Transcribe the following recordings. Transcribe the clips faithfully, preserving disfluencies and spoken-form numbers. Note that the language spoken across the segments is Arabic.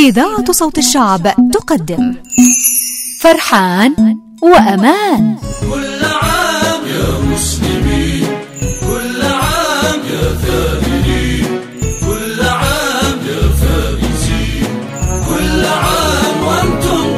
إذاعة صوت الشعب تقدم فرحان وأمان. كل عام يا مسلمين، كل عام يا ثائرين، كل عام يا فائزين، كل عام وأنتم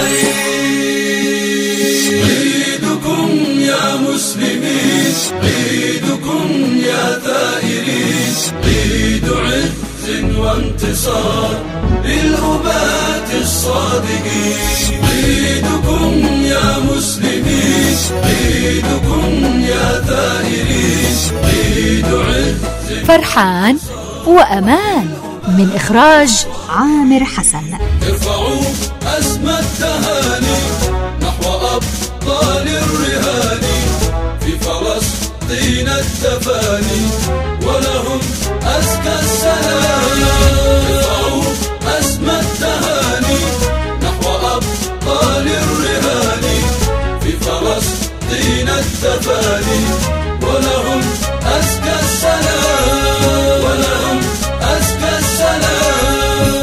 بخير. عيدكم يا مسلمين، عيدكم يا ثائرين، عيد عز وانتصار للأبات الصادقين. عيدكم يا مسلمين، عيدكم يا ثائرين، عيد عز. فرحان وأمان من إخراج عامر حسن. ارفعوا أسمى التهاني نحو أبطال الرهان في فلسطين التفاني، ولهم أزكى السلام. ارفعوا أسمى التهاني نحو أبطال الرهان في فلسطين التفاني، ولهم أزكى السلام، ولهم أزكى السلام.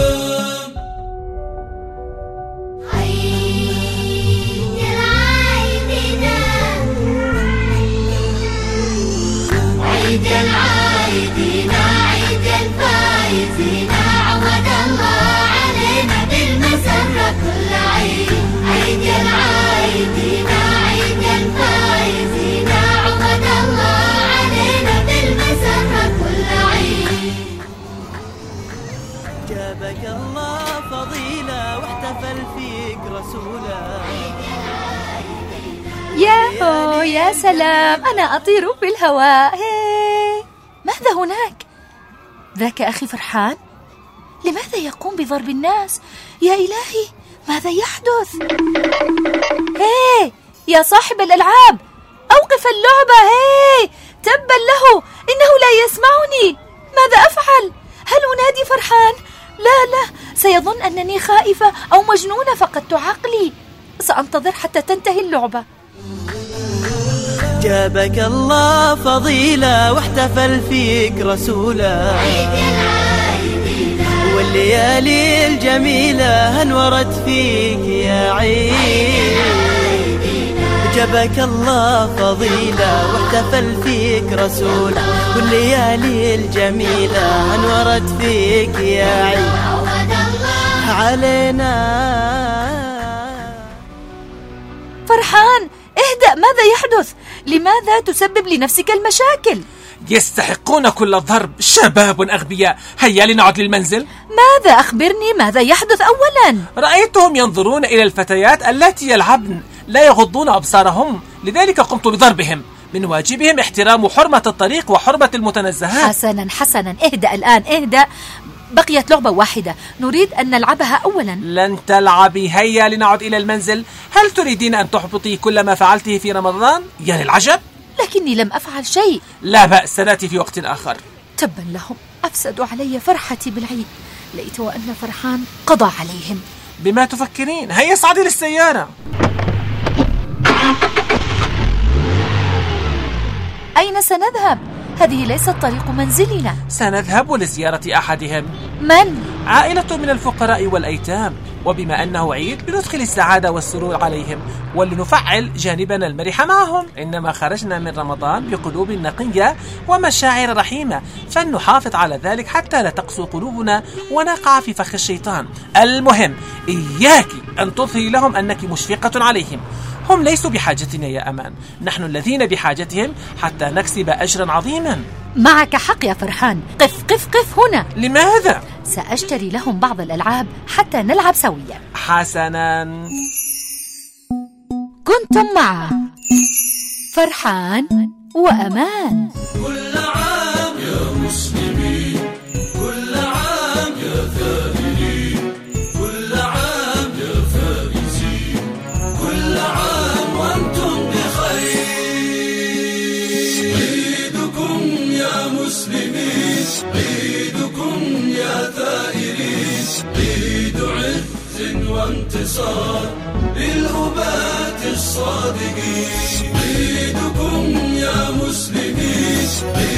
عيد العايدين، عيد العايدين، عيد الفايزين، عود الله علينا بالمسرة كل عيد. عيد العايدين، عيد الفايزين، عود الله علينا بالمسرة كل عيد. جابك الله فضيلة واحتفل فيك رسوله. ياهو يا سلام، أنا أطير في الهواء. هي. ماذا هناك؟ ذاك أخي فرحان؟ لماذا يقوم بضرب الناس؟ يا إلهي ماذا يحدث؟ هي يا صاحب الألعاب، أوقف اللعبة. هي تبا له، إنه لا يسمعني. ماذا أفعل؟ هل أنادي فرحان؟ لا لا، سيظن أنني خائفة أو مجنونة فقدت عقلي. سأنتظر حتى تنتهي اللعبة. جابك الله فضيلة واحتفل فيك رسوله. والليالي الجميلة هنورت فيك يا عيد. جابك الله فضيلة واحتفل فيك رسوله، والليالي الجميلة هنورت فيك يا عيد علينا. فرحان اهدأ، ماذا يحدث؟ لماذا تسبب لنفسك المشاكل؟ يستحقون كل الضرب، شباب أغبياء. هيا لنعد للمنزل. ماذا؟ أخبرني ماذا يحدث أولا. رأيتهم ينظرون إلى الفتيات اللاتي يلعبن، لا يغضون أبصارهم، لذلك قمت بضربهم. من واجبهم احترام حرمة الطريق وحرمة المتنزهات. حسنا حسنا، اهدأ الآن، اهدأ. بقيت لعبة واحدة نريد أن نلعبها أولا. لن تلعبي، هيا لنعد إلى المنزل. هل تريدين أن تحبطي كل ما فعلته في رمضان؟ يا للعجب. لكني لم أفعل شيء. لا بأس، سنأتي في وقت آخر. تبا لهم، أفسدوا علي فرحتي بالعيد. ليت وأن فرحان قضى عليهم. بما تفكرين؟ هيا اصعدي للسيارة. أين سنذهب؟ هذه ليست طريق منزلنا. سنذهب لزيارة أحدهم. من؟ عائلة من الفقراء والأيتام، وبما أنه عيد لندخل السعادة والسرور عليهم ولنفعل جانبنا المرح معهم. إنما خرجنا من رمضان بقلوب نقية ومشاعر رحيمة، فلنحافظ على ذلك حتى لا تقسو قلوبنا ونقع في فخ الشيطان. المهم إياك أن تظهري لهم أنك مشفقة عليهم. هم ليسوا بحاجتنا يا أمان، نحن الذين بحاجتهم حتى نكسب أجرا عظيما. معك حق يا فرحان. قف قف قف هنا. لماذا؟ سأشتري لهم بعض الألعاب حتى نلعب سويا. حسنا. كنتم مع فرحان وأمان. كل عام يا مسلمين، كل عام يا ثائرين، كل عام يا فائزين، كل عام وأنتم بخير. عيدكم يا مسلمين، عيدكم يا ثائرين، عيد عز وانتصار للأبات الصادقين. عيدكم يا مسلمين،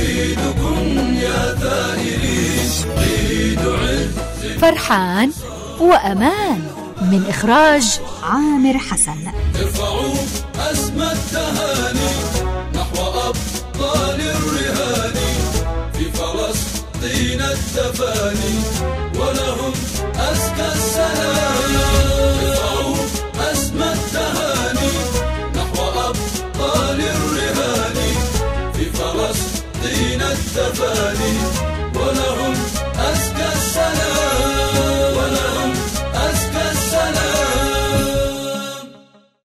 عيدكم يا ثائرين، عيد عز فرحان وأمان. من إخراج عامر حسن. ارفعوا أسمى التهاني نحو أبطال الرهان في فلسطين التفاني ولهم أزكى السلام. ارفعوا أسمى التهاني نحو أبطال الرهان في فلسطين التفاني ولهم